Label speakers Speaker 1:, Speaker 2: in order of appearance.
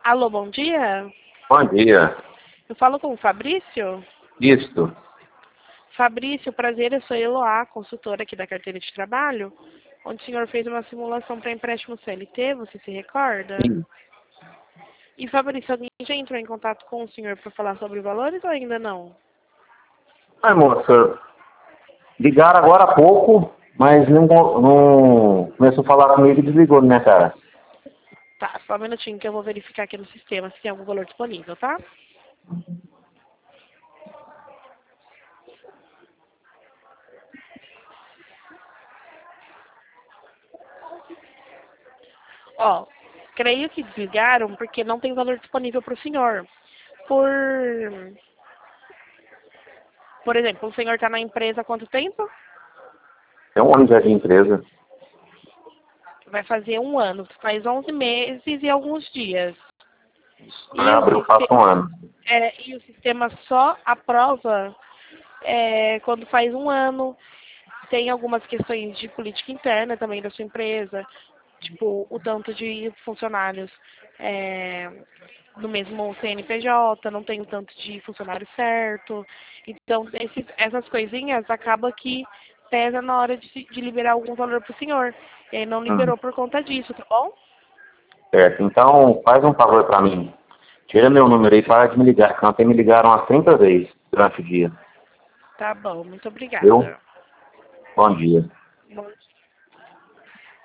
Speaker 1: Alô, bom dia.
Speaker 2: Bom dia.
Speaker 1: Eu falo com o Fabrício.
Speaker 2: Isto.
Speaker 1: Fabrício, prazer, eu sou Eloá, consultora aqui da carteira de trabalho, onde o senhor fez uma simulação para empréstimo CLT, você se recorda?
Speaker 2: Sim.
Speaker 1: E Fabrício, alguém já entrou em contato com o senhor para falar sobre valores ou ainda não?
Speaker 2: Ai, moça, ligaram agora há pouco, mas não começou a falar comigo e desligou, né, cara?
Speaker 1: Tá, só um minutinho que eu vou verificar aqui no sistema se tem algum valor disponível, tá? Ó, creio que desligaram porque não tem valor disponível para o senhor. Por, por exemplo, o senhor está na empresa há quanto tempo?
Speaker 2: É um ano já de empresa.
Speaker 1: Vai fazer um ano, faz 11 meses e alguns dias.
Speaker 2: Em abril faço um ano.
Speaker 1: E o sistema só aprova quando faz um ano. Tem algumas questões de política interna também da sua empresa, tipo o tanto de funcionários no mesmo CNPJ, não tem o tanto de funcionário certo. Então, essas coisinhas acabam que pesa na hora de liberar algum valor para o senhor. E aí não
Speaker 2: Hum.
Speaker 1: liberou por conta disso, tá bom?
Speaker 2: Certo. Então, faz um favor pra mim. Tira meu número aí e para de me ligar, que ontem me ligaram umas 30 vezes durante o dia.
Speaker 1: Tá bom, muito
Speaker 2: Viu?
Speaker 1: obrigada.
Speaker 2: Bom dia.
Speaker 1: Bom dia.